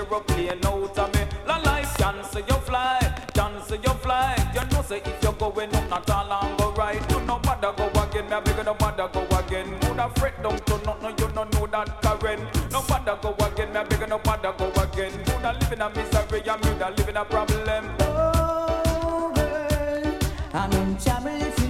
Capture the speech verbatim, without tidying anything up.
aeroplane out of me. La life cancel your flight, cancel your flight. You know say if you're going up, not all on go right. You know bother go again, me a bigger no bother go again. Woulda fret down to nothing, you no know that current. No bother go again, me a bigger no bother go again. Woulda live in a misery, and me da live in a problem. Oh, hey, I'm in trouble if you